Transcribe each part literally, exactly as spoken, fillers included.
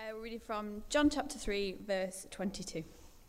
Uh, we're reading from John chapter three, verse twenty-two.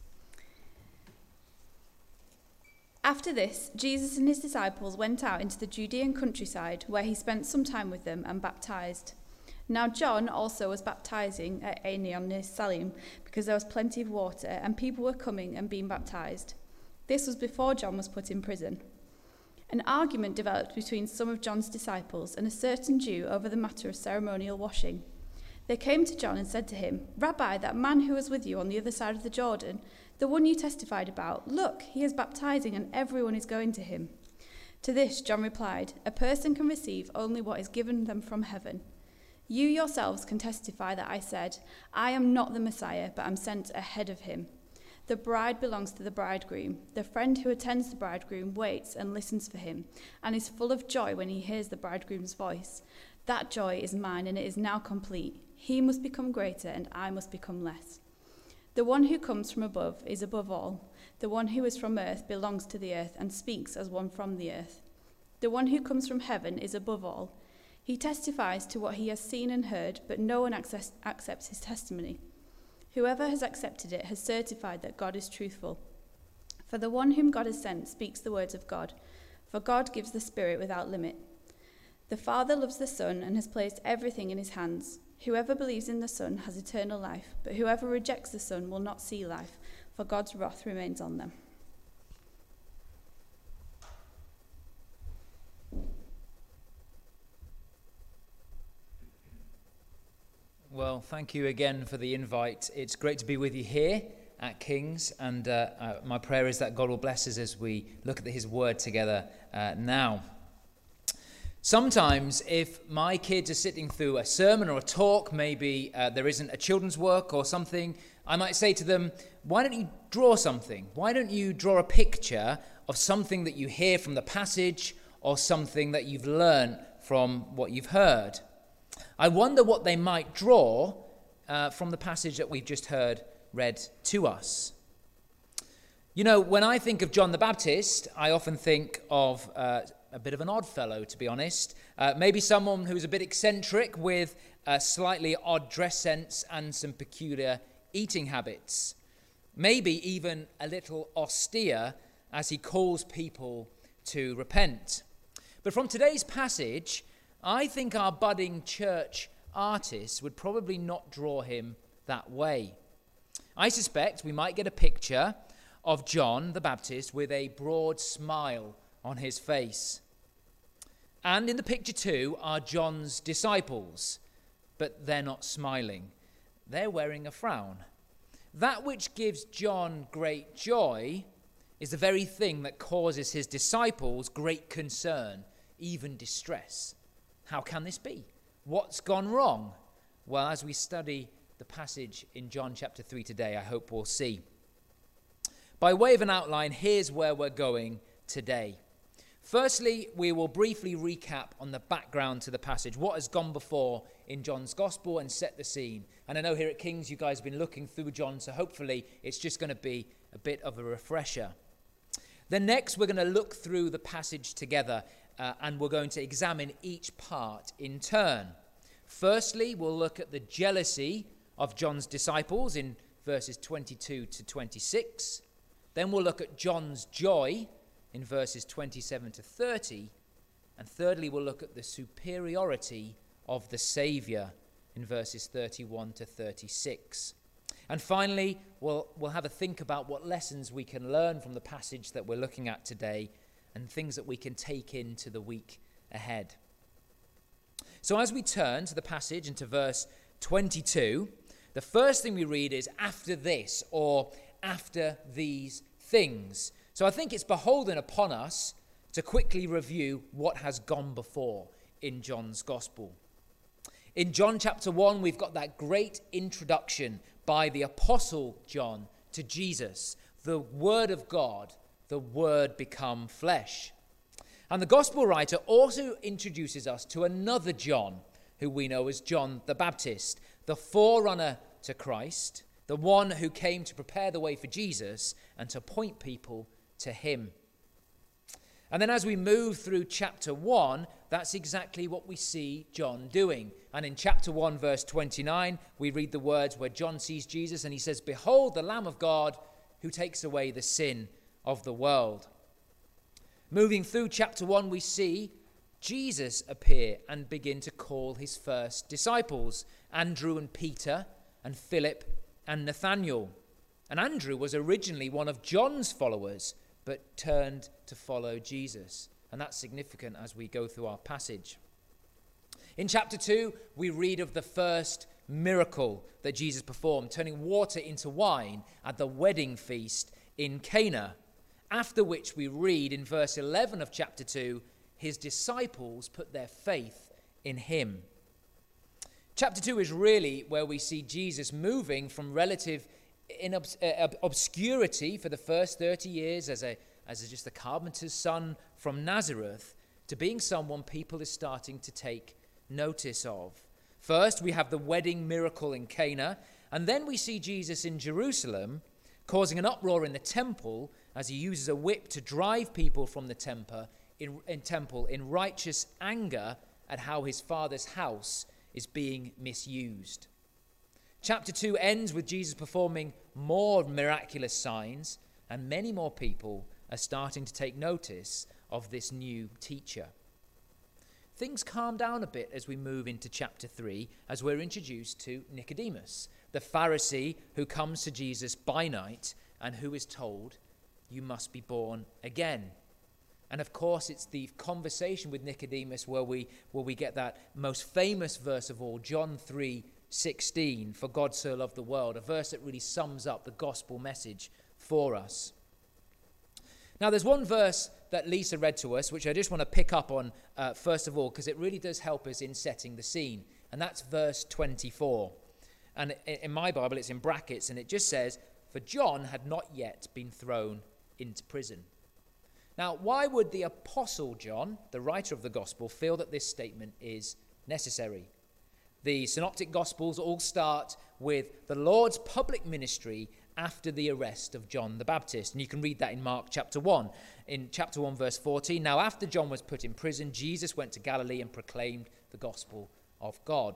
After this, Jesus and his disciples went out into the Judean countryside, where he spent some time with them and baptized. Now John also was baptizing at Aenon near Salim, because there was plenty of water, and people were coming and being baptized. This was before John was put in prison. An argument developed between some of John's disciples and a certain Jew over the matter of ceremonial washing. They came to John and said to him, "Rabbi, that man who was with you on the other side of the Jordan, the one you testified about, look, he is baptizing and everyone is going to him." To this John replied, "A person can receive only what is given them from heaven. You yourselves can testify that I said, I am not the Messiah, but am sent ahead of him. The bride belongs to the bridegroom. The friend who attends the bridegroom waits and listens for him, and is full of joy when he hears the bridegroom's voice. That joy is mine, and it is now complete. He must become greater, and I must become less. The one who comes from above is above all. The one who is from earth belongs to the earth and speaks as one from the earth. The one who comes from heaven is above all. He testifies to what he has seen and heard, but no one access- accepts his testimony. Whoever has accepted it has certified that God is truthful. For the one whom God has sent speaks the words of God, for God gives the Spirit without limit. The Father loves the Son and has placed everything in his hands. Whoever believes in the Son has eternal life, but whoever rejects the Son will not see life, for God's wrath remains on them." Well, thank you again for the invite. It's great to be with you here at King's, and uh, uh, my prayer is that God will bless us as we look at his word together uh, now. Sometimes if my kids are sitting through a sermon or a talk, maybe uh, there isn't a children's work or something, I might say to them, why don't you draw something? Why don't you draw a picture of something that you hear from the passage or something that you've learned from what you've heard? I wonder what they might draw uh, from the passage that we've just heard read to us. You know, when I think of John the Baptist, I often think of uh, a bit of an odd fellow, to be honest. Uh, maybe someone who's a bit eccentric with a slightly odd dress sense and some peculiar eating habits. Maybe even a little austere as he calls people to repent. But from today's passage, I think our budding church artists would probably not draw him that way. I suspect we might get a picture of John the Baptist with a broad smile on his face. And in the picture too are John's disciples, but they're not smiling. They're wearing a frown. That which gives John great joy is the very thing that causes his disciples great concern, even distress. How can this be? What's gone wrong? Well, as we study the passage in John chapter three today, I hope we'll see. By way of an outline, here's where we're going today. Firstly, we will briefly recap on the background to the passage, what has gone before in John's gospel, and set the scene. And I know here at King's you guys have been looking through John, so hopefully it's just going to be a bit of a refresher. Then next we're going to look through the passage together, uh, and we're going to examine each part in turn. Firstly, we'll look at the jealousy of John's disciples in verses twenty-two to twenty-six. Then we'll look at John's joy in verses twenty-seven to thirty. And thirdly, we'll look at the superiority of the Saviour in verses thirty-one to thirty-six. And finally, we'll, we'll have a think about what lessons we can learn from the passage that we're looking at today and things that we can take into the week ahead. So as we turn to the passage and to verse twenty-two, the first thing we read is "after this," or "after these things." So I think it's beholden upon us to quickly review what has gone before in John's gospel. In John chapter one, we've got that great introduction by the Apostle John to Jesus, the Word of God, the Word become flesh. And the gospel writer also introduces us to another John, who we know as John the Baptist, the forerunner to Christ, the one who came to prepare the way for Jesus and to point people to him. And then as we move through chapter one, that's exactly what we see John doing, And in chapter one, verse twenty-nine, we read the words where John sees Jesus and he says, "Behold the Lamb of God who takes away the sin of the world." Moving through chapter one, we see Jesus appear and begin to call his first disciples, Andrew and Peter and Philip and Nathanael. And Andrew was originally one of John's followers, but turned to follow Jesus. And that's significant as we go through our passage. In chapter two, we read of the first miracle that Jesus performed, turning water into wine at the wedding feast in Cana. After which we read in verse eleven of chapter two, his disciples put their faith in him. Chapter two is really where we see Jesus moving from relative in obs- uh, obscurity for the first thirty years as a as a, just a carpenter's son from Nazareth to being someone people are starting to take notice of. First, we have the wedding miracle in Cana, and then we see Jesus in Jerusalem causing an uproar in the temple as he uses a whip to drive people from the temple in, in temple in righteous anger at how his father's house is being misused. Chapter two ends with Jesus performing more miraculous signs, and many more people are starting to take notice of this new teacher. Things calm down a bit as we move into chapter three, as we're introduced to Nicodemus, the Pharisee who comes to Jesus by night and who is told, "You must be born again." And of course, it's the conversation with Nicodemus where we where we get that most famous verse of all, John three sixteen, "For God so loved the world," a verse that really sums up the gospel message for us. Now, there's one verse that Lisa read to us, which I just want to pick up on uh, first of all, because it really does help us in setting the scene. And that's verse twenty-four. And in my Bible, it's in brackets, and it just says, "For John had not yet been thrown into prison." Now, why would the Apostle John, the writer of the gospel, feel that this statement is necessary? The synoptic gospels all start with the Lord's public ministry after the arrest of John the Baptist. And you can read that in Mark chapter one. In chapter one, verse fourteen, "Now after John was put in prison, Jesus went to Galilee and proclaimed the gospel of God."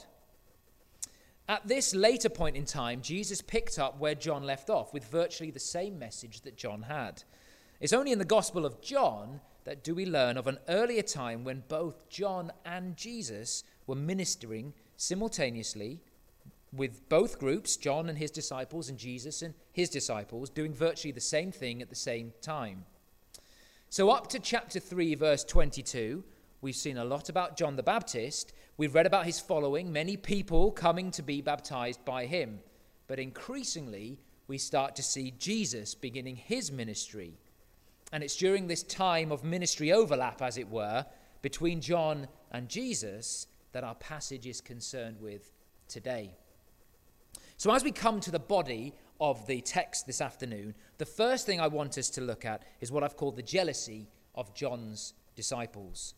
At this later point in time, Jesus picked up where John left off with virtually the same message that John had. It's only in the Gospel of John that do we learn of an earlier time when both John and Jesus were ministering simultaneously with both groups, John and his disciples and Jesus and his disciples, doing virtually the same thing at the same time. So up to chapter three, verse twenty-two, we've seen a lot about John the Baptist. We've read about his following, many people coming to be baptized by him. But increasingly, we start to see Jesus beginning his ministry. And it's during this time of ministry overlap, as it were, between John and Jesus that our passage is concerned with today. So as we come to the body of the text this afternoon, the first thing I want us to look at is what I've called the jealousy of John's disciples.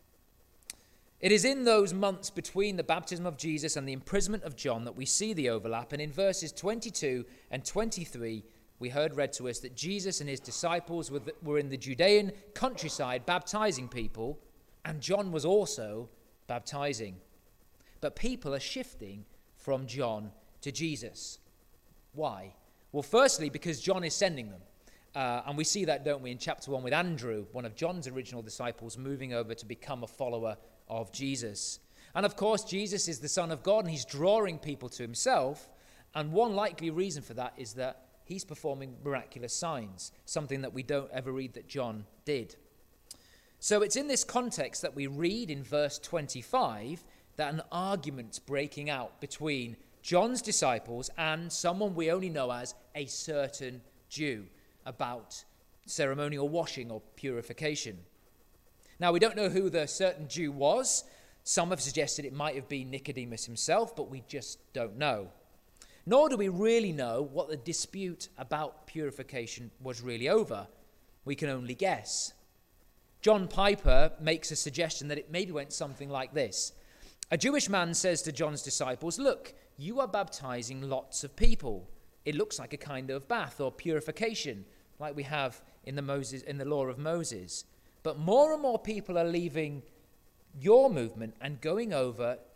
It is in those months between the baptism of Jesus and the imprisonment of John that we see the overlap. And in verses twenty-two and twenty-three, we heard read to us that Jesus and his disciples were, the, were in the Judean countryside baptizing people, and John was also baptizing. But people are shifting from John to Jesus. Why? Well, firstly, because John is sending them. Uh, and we see that, don't we, in chapter one with Andrew, one of John's original disciples, moving over to become a follower of Jesus. And of course, Jesus is the Son of God, and he's drawing people to himself. And one likely reason for that is that he's performing miraculous signs, something that we don't ever read that John did. So it's in this context that we read in verse twenty-five that an argument's breaking out between John's disciples and someone we only know as a certain Jew about ceremonial washing or purification. Now, we don't know who the certain Jew was. Some have suggested it might have been Nicodemus himself, but we just don't know. Nor do we really know what the dispute about purification was really over. We can only guess. John Piper makes a suggestion that it maybe went something like this. A Jewish man says to John's disciples, "Look, you are baptizing lots of people. It looks like a kind of bath or purification, like we have in the Moses in the law of Moses. But more and more people are leaving your movement and going over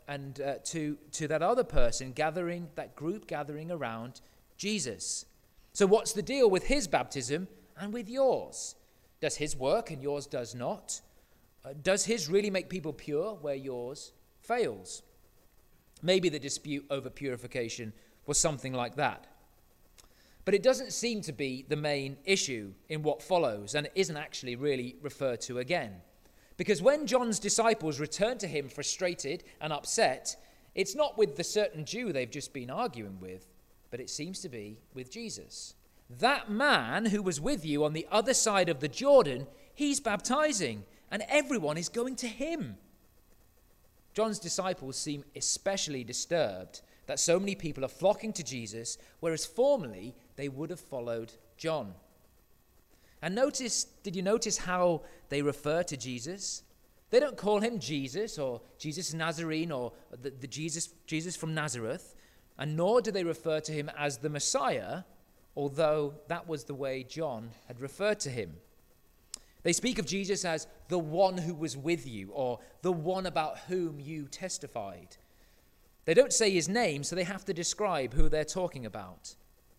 and uh, to, to that other person gathering, that group gathering around Jesus. So what's the deal with his baptism and with yours? Does his work and yours does not? Uh, does his really make people pure where yours fails? Maybe the dispute over purification was something like that. But it doesn't seem to be the main issue in what follows, and it isn't actually really referred to again. Because when John's disciples return to him frustrated and upset, it's not with the certain Jew they've just been arguing with, but it seems to be with Jesus. That man who was with you on the other side of the Jordan, he's baptizing, and everyone is going to him. John's disciples seem especially disturbed that so many people are flocking to Jesus, whereas formerly they would have followed John. And notice, did you notice how they refer to Jesus? They don't call him Jesus or Jesus Nazarene or the, the Jesus, Jesus from Nazareth, and nor do they refer to him as the Messiah, although that was the way John had referred to him. They speak of Jesus as the one who was with you, or the one about whom you testified. They don't say his name, so they have to describe who they're talking about.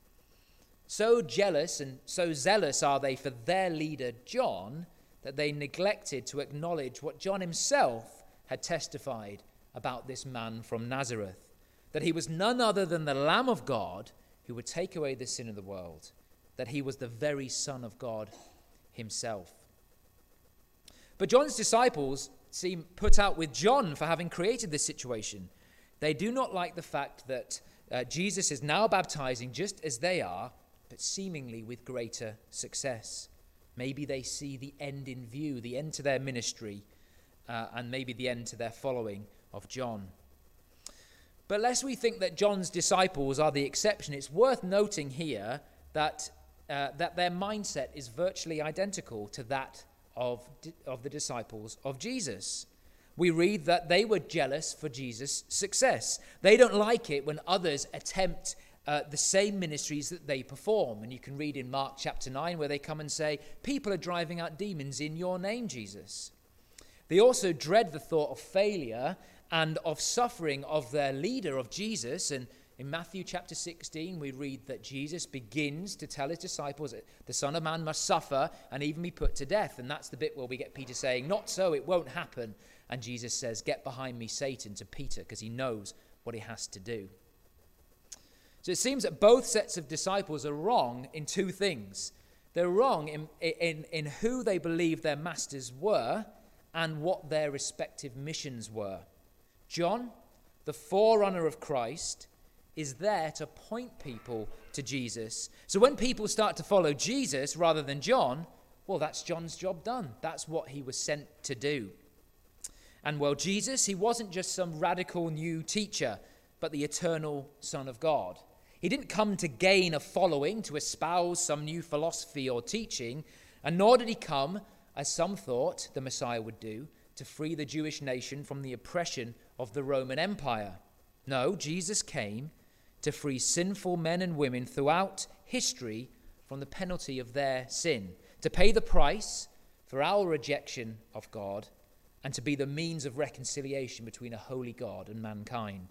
So jealous and so zealous are they for their leader, John, that they neglected to acknowledge what John himself had testified about this man from Nazareth, that he was none other than the Lamb of God who would take away the sin of the world, that he was the very Son of God himself. But John's disciples seem put out with John for having created this situation. They do not like the fact that uh, Jesus is now baptizing just as they are, but seemingly with greater success. Maybe they see the end in view, the end to their ministry, uh, and maybe the end to their following of John. But lest we think that John's disciples are the exception, it's worth noting here that, uh, that their mindset is virtually identical to that of, of the disciples of Jesus. We read that they were jealous for Jesus' success. They don't like it when others attempt uh, the same ministries that they perform. And you can read in Mark chapter nine where they come and say, people are driving out demons in your name, Jesus. They also dread the thought of failure and of suffering of their leader, of Jesus. And in Matthew chapter sixteen, we read that Jesus begins to tell his disciples that the Son of Man must suffer and even be put to death. And that's the bit where we get Peter saying, not so, it won't happen. And Jesus says, get behind me, Satan, to Peter, because he knows what he has to do. So it seems that both sets of disciples are wrong in two things. They're wrong in, in, in who they believe their masters were and what their respective missions were. John, the forerunner of Christ, is there to point people to Jesus. So when people start to follow Jesus rather than John, well, that's John's job done. That's what he was sent to do. And well, Jesus, he wasn't just some radical new teacher, but the eternal Son of God. He didn't come to gain a following, to espouse some new philosophy or teaching, and nor did he come, as some thought the Messiah would do, to free the Jewish nation from the oppression of the Roman Empire. No, Jesus came to free sinful men and women throughout history from the penalty of their sin, to pay the price for our rejection of God, and to be the means of reconciliation between a holy God and mankind.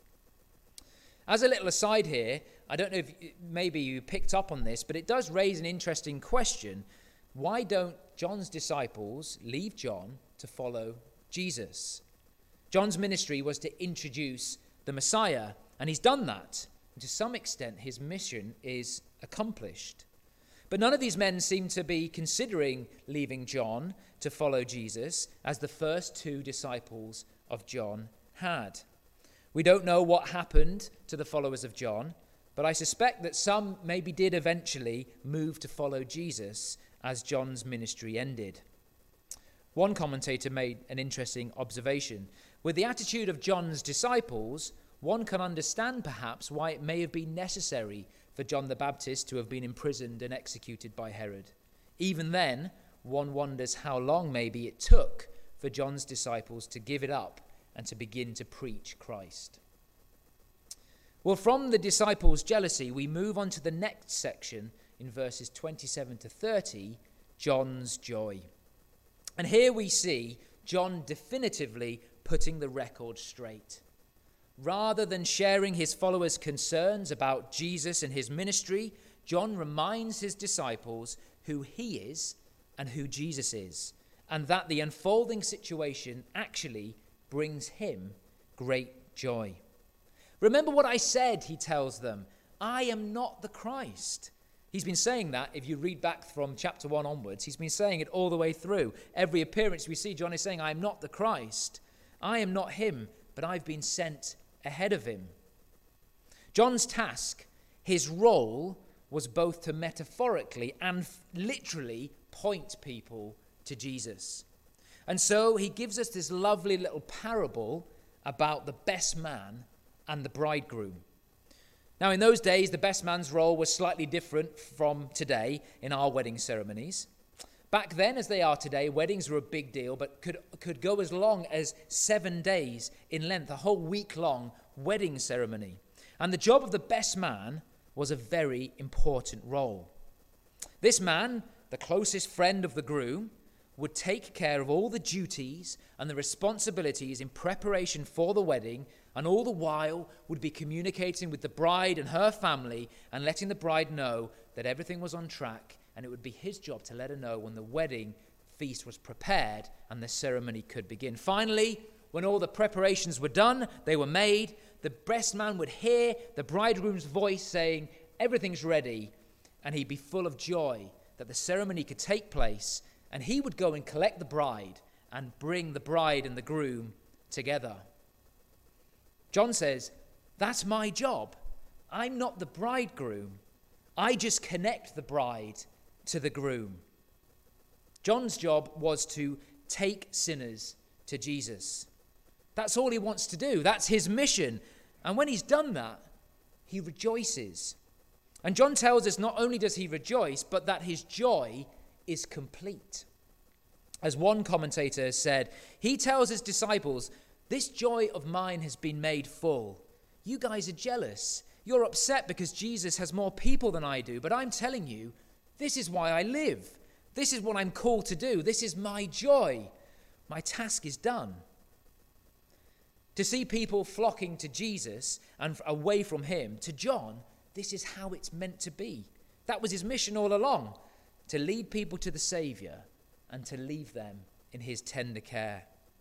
As a little aside here, I don't know if maybe you picked up on this, but it does raise an interesting question. Why don't John's disciples leave John to follow Jesus? John's ministry was to introduce the Messiah, and he's done that. And to some extent, his mission is accomplished. But none of these men seem to be considering leaving John to follow Jesus, as the first two disciples of John had. We don't know what happened to the followers of John, but I suspect that some maybe did eventually move to follow Jesus as John's ministry ended. One commentator made an interesting observation. With the attitude of John's disciples, one can understand perhaps why it may have been necessary for John the Baptist to have been imprisoned and executed by Herod. Even then, one wonders how long maybe it took for John's disciples to give it up and to begin to preach Christ. Well, from the disciples' jealousy, we move on to the next section in verses twenty-seven to thirty, John's joy. And here we see John definitively putting the record straight. Rather than sharing his followers' concerns about Jesus and his ministry, John reminds his disciples who he is and who Jesus is, and that the unfolding situation actually brings him great joy. Remember what I said, he tells them. I am not the Christ. He's been saying that, if you read back from chapter one onwards, he's been saying it all the way through. Every appearance we see, John is saying, I am not the Christ. I am not him, but I've been sent ahead of him. John's task, his role, was both to metaphorically and literally point people to Jesus. And so he gives us this lovely little parable about the best man and the bridegroom. Now, in those days, the best man's role was slightly different from today in our wedding ceremonies. Back then, as they are today, weddings were a big deal, but could, could go as long as seven days in length, a whole week-long wedding ceremony. And the job of the best man was a very important role. This man, the closest friend of the groom, would take care of all the duties and the responsibilities in preparation for the wedding, and all the while would be communicating with the bride and her family and letting the bride know that everything was on track, and it would be his job to let her know when the wedding feast was prepared and the ceremony could begin. Finally, when all the preparations were done, they were made, the best man would hear the bridegroom's voice saying, everything's ready, and he'd be full of joy that the ceremony could take place, and he would go and collect the bride and bring the bride and the groom together. John says, that's my job. I'm not the bridegroom. I just connect the bride to the groom. John's job was to take sinners to Jesus. That's all he wants to do. That's his mission. And when he's done that, he rejoices. And John tells us not only does he rejoice, but that his joy is complete. As one commentator said, he tells his disciples, this joy of mine has been made full. You guys are jealous. You're upset because Jesus has more people than I do. But I'm telling you, this is why I live. This is what I'm called to do. This is my joy. My task is done. To see people flocking to Jesus and away from him, to John, this is how it's meant to be. That was his mission all along, to lead people to the Savior and to leave them in his tender care.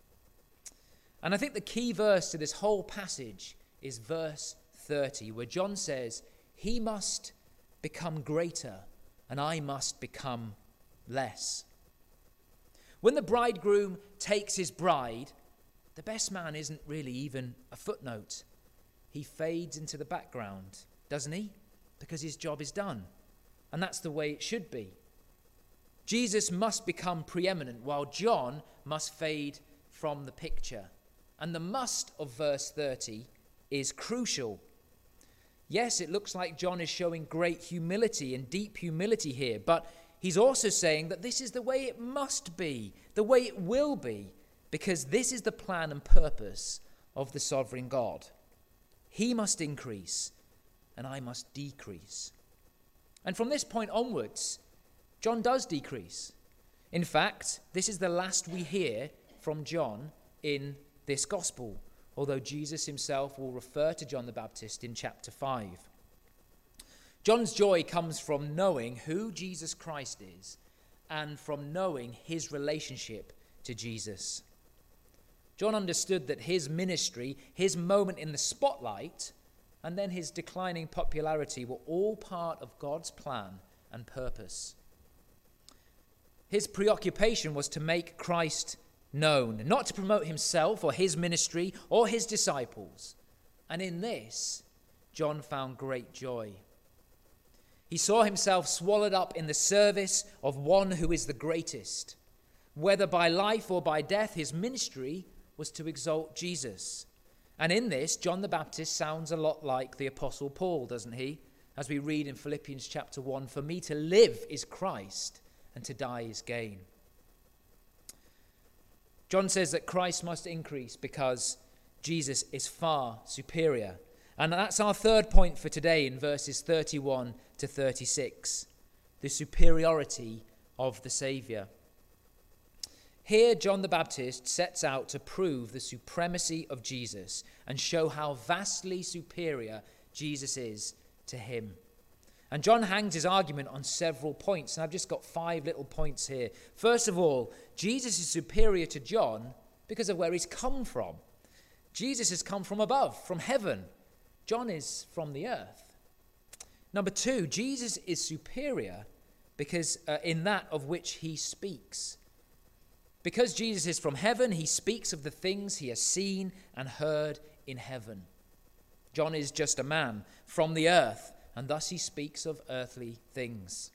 And I think the key verse to this whole passage is verse thirty, where John says, he must become greater and I must become less. When the bridegroom takes his bride, the best man isn't really even a footnote. He fades into the background, doesn't he? Because his job is done. And that's the way it should be. Jesus must become preeminent, while John must fade from the picture. And the must of verse thirty is crucial. Yes, it looks like John is showing great humility and deep humility here, but he's also saying that this is the way it must be, the way it will be, because this is the plan and purpose of the sovereign God. He must increase, and I must decrease. And from this point onwards, John does decrease. In fact, this is the last we hear from John in this gospel, although Jesus himself will refer to John the Baptist in chapter five. John's joy comes from knowing who Jesus Christ is and from knowing his relationship to Jesus. John understood that his ministry, his moment in the spotlight, and then his declining popularity were all part of God's plan and purpose. His preoccupation was to make Christ known, not to promote himself or his ministry or his disciples. And in this, John found great joy. He saw himself swallowed up in the service of one who is the greatest. Whether by life or by death, his ministry was to exalt Jesus. And in this, John the Baptist sounds a lot like the Apostle Paul, doesn't he? As we read in Philippians chapter one, for me to live is Christ and to die is gain. John says that Christ must increase because Jesus is far superior. And that's our third point for today in verses thirty-one to thirty-six, the superiority of the Saviour. Here, John the Baptist sets out to prove the supremacy of Jesus and show how vastly superior Jesus is to him. And John hangs his argument on several points, and I've just got five little points here. First of all, Jesus is superior to John because of where he's come from. Jesus has come from above, from heaven. John is from the earth. Number two, Jesus is superior because uh, in that of which he speaks. Because Jesus is from heaven, he speaks of the things he has seen and heard in heaven. John is just a man from the earth, and thus he speaks of earthly things.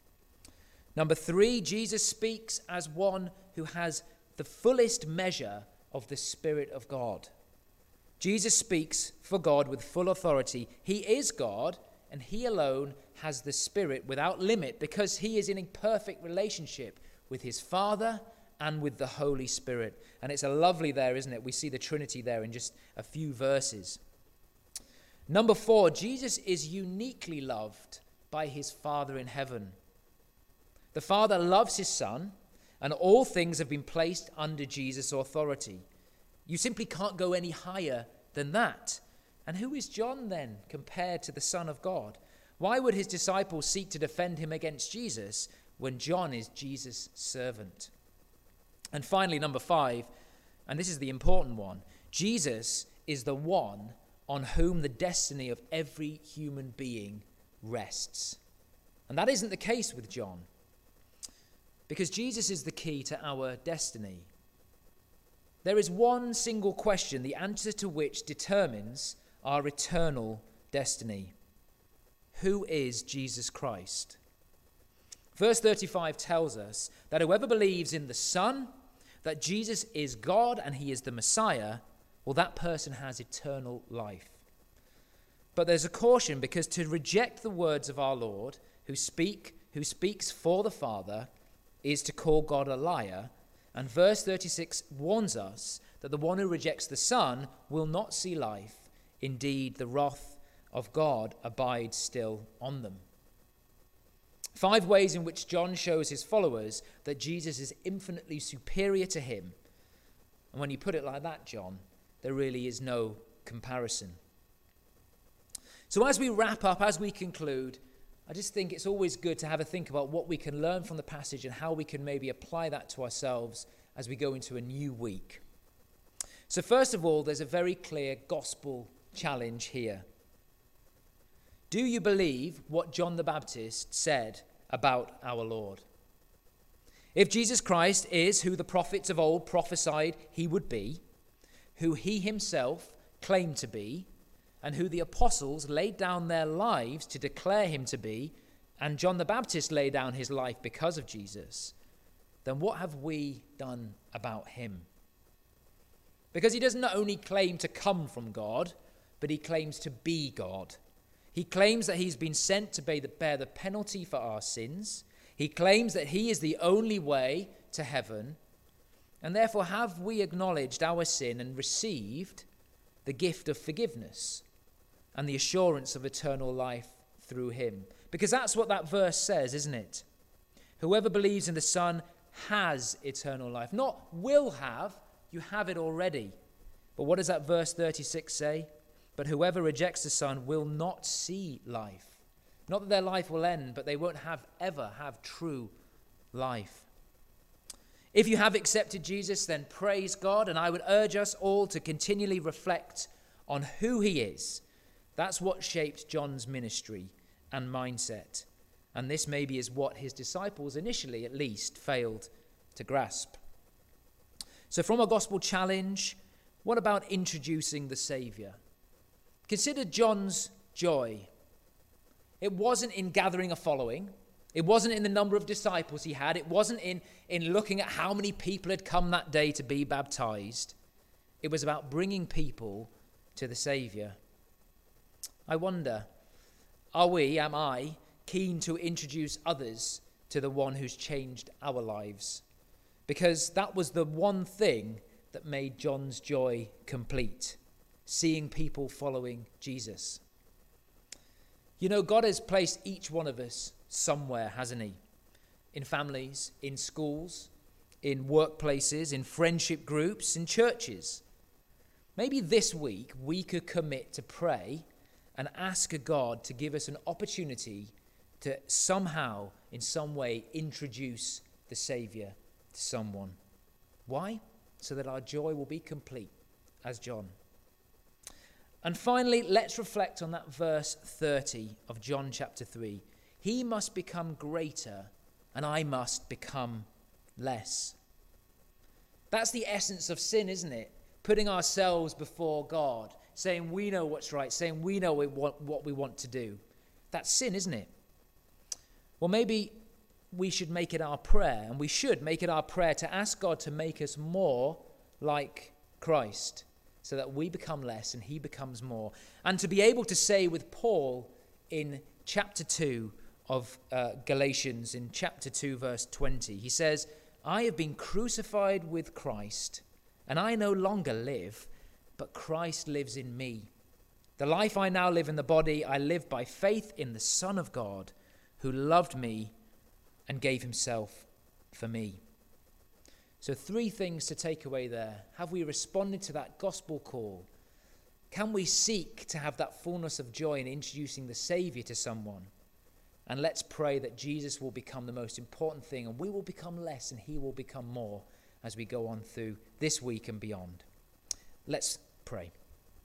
Number three, Jesus speaks as one who has the fullest measure of the Spirit of God. Jesus speaks for God with full authority. He is God, and he alone has the Spirit without limit because he is in a perfect relationship with his Father and with the Holy Spirit. And it's a lovely there, isn't it? We see the Trinity there in just a few verses. Number four, Jesus is uniquely loved by his Father in heaven. The Father loves his Son, and all things have been placed under Jesus' authority. You simply can't go any higher than that. And who is John then compared to the Son of God? Why would his disciples seek to defend him against Jesus when John is Jesus' servant? And finally, number five, and this is the important one, Jesus is the one on whom the destiny of every human being rests. And that isn't the case with John, because Jesus is the key to our destiny. There is one single question, the answer to which determines our eternal destiny. Who is Jesus Christ? Verse thirty-five tells us that whoever believes in the Son, that Jesus is God and he is the Messiah, well, that person has eternal life. But there's a caution, because to reject the words of our Lord, who speak, who speaks for the Father, is to call God a liar. And verse thirty-six warns us that the one who rejects the Son will not see life. Indeed, the wrath of God abides still on them. Five ways in which John shows his followers that Jesus is infinitely superior to him. And when you put it like that, John, there really is no comparison. So as we wrap up, as we conclude, I just think it's always good to have a think about what we can learn from the passage and how we can maybe apply that to ourselves as we go into a new week. So first of all, there's a very clear gospel challenge here. Do you believe what John the Baptist said about our Lord? If Jesus Christ is who the prophets of old prophesied he would be, who he himself claimed to be, and who the apostles laid down their lives to declare him to be, and John the Baptist laid down his life because of Jesus, then what have we done about him? Because he doesn't only claim to come from God, but he claims to be God. He claims that he's been sent to bear the penalty for our sins. He claims that he is the only way to heaven. And therefore, have we acknowledged our sin and received the gift of forgiveness and the assurance of eternal life through him? Because that's what that verse says, isn't it? Whoever believes in the Son has eternal life. Not will have, you have it already. But what does that verse thirty-six say? But whoever rejects the Son will not see life. Not that their life will end, but they won't have ever have true life. If you have accepted Jesus, then praise God, and I would urge us all to continually reflect on who he is. That's what shaped John's ministry and mindset. And this maybe is what his disciples initially, at least, failed to grasp. So from a gospel challenge, what about introducing the Saviour? Consider John's joy. It wasn't in gathering a following. It wasn't in the number of disciples he had. It wasn't in, in looking at how many people had come that day to be baptized. It was about bringing people to the Saviour. I wonder, are we, am I, keen to introduce others to the one who's changed our lives? Because that was the one thing that made John's joy complete. Seeing people following Jesus. You know, God has placed each one of us somewhere, hasn't he? In families, in schools, in workplaces, in friendship groups, in churches. Maybe this week we could commit to pray and ask God to give us an opportunity to somehow, in some way, introduce the Saviour to someone. Why? So that our joy will be complete, as John. And finally, let's reflect on that verse thirty of John chapter three. He must become greater, and I must become less. That's the essence of sin, isn't it? Putting ourselves before God, saying we know what's right, saying we know what we want to do. That's sin, isn't it? Well, maybe we should make it our prayer, and we should make it our prayer to ask God to make us more like Christ, so that we become less and he becomes more. And to be able to say with Paul in chapter two of uh, Galatians, in chapter two, verse twenty, he says, I have been crucified with Christ, and I no longer live, but Christ lives in me. The life I now live in the body, I live by faith in the Son of God, who loved me and gave himself for me. So three things to take away there. Have we responded to that gospel call? Can we seek to have that fullness of joy in introducing the Saviour to someone? And let's pray that Jesus will become the most important thing, and we will become less and he will become more as we go on through this week and beyond. Let's pray.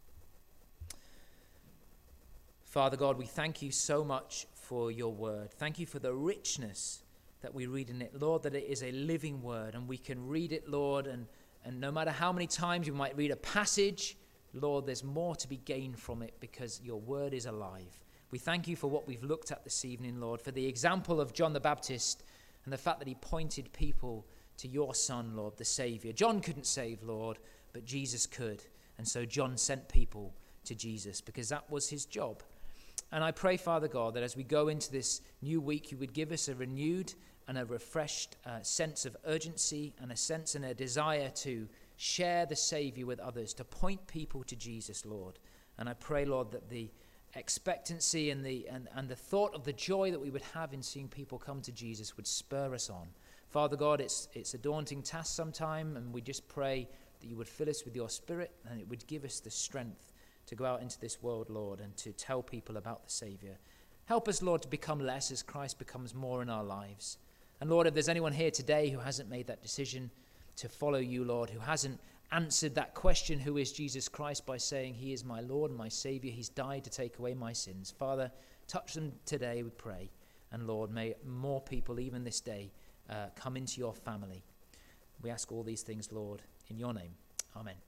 Father God, we thank you so much for your word. Thank you for the richness that we read in it, Lord, that it is a living word, and we can read it, Lord, and, and no matter how many times you might read a passage, Lord, there's more to be gained from it because your word is alive. We thank you for what we've looked at this evening, Lord, for the example of John the Baptist and the fact that he pointed people to your Son, Lord, the Saviour. John couldn't save, Lord, but Jesus could, and so John sent people to Jesus because that was his job. And I pray, Father God, that as we go into this new week, you would give us a renewed and a refreshed uh, sense of urgency and a sense and a desire to share the Saviour with others, to point people to Jesus, Lord. And I pray, Lord, that the expectancy and the and, and the thought of the joy that we would have in seeing people come to Jesus would spur us on. Father God, it's it's a daunting task sometime, and we just pray that you would fill us with your Spirit, and it would give us the strength to go out into this world, Lord, and to tell people about the Saviour. Help us, Lord, to become less as Christ becomes more in our lives. And Lord, if there's anyone here today who hasn't made that decision to follow you, Lord, who hasn't answered that question, who is Jesus Christ, by saying he is my Lord and my Saviour, he's died to take away my sins. Father, touch them today, we pray. And Lord, may more people, even this day, uh, come into your family. We ask all these things, Lord, in your name. Amen.